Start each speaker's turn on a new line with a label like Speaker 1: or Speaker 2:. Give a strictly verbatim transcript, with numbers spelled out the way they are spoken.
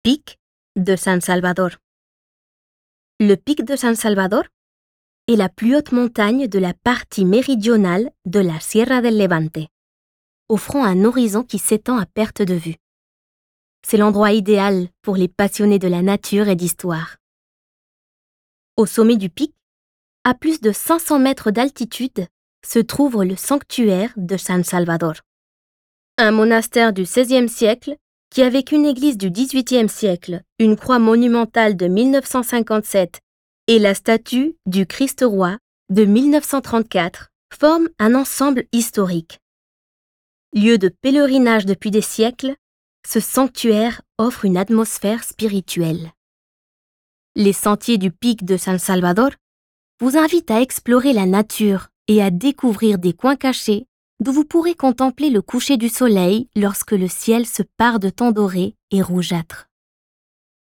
Speaker 1: Pic de San Salvador. Le pic de San Salvador est la plus haute montagne de la partie méridionale de la Sierra del Levante, offrant un horizon qui s'étend à perte de vue. C'est l'endroit idéal pour les passionnés de la nature et d'histoire. Au sommet du pic, à plus de cinq cents mètres d'altitude, se trouve le sanctuaire de San Salvador. Un monastère du seizième siècle qui, avec une église du dix-huitième siècle, une croix monumentale de mille neuf cent cinquante-sept et la statue du Christ roi de mille neuf cent trente-quatre, forment un ensemble historique. Lieu de pèlerinage depuis des siècles, ce sanctuaire offre une atmosphère spirituelle. Les sentiers du pic de San Salvador vous invitent à explorer la nature et à découvrir des coins cachés d'où vous pourrez contempler le coucher du soleil lorsque le ciel se pare de tons dorés et rougeâtres.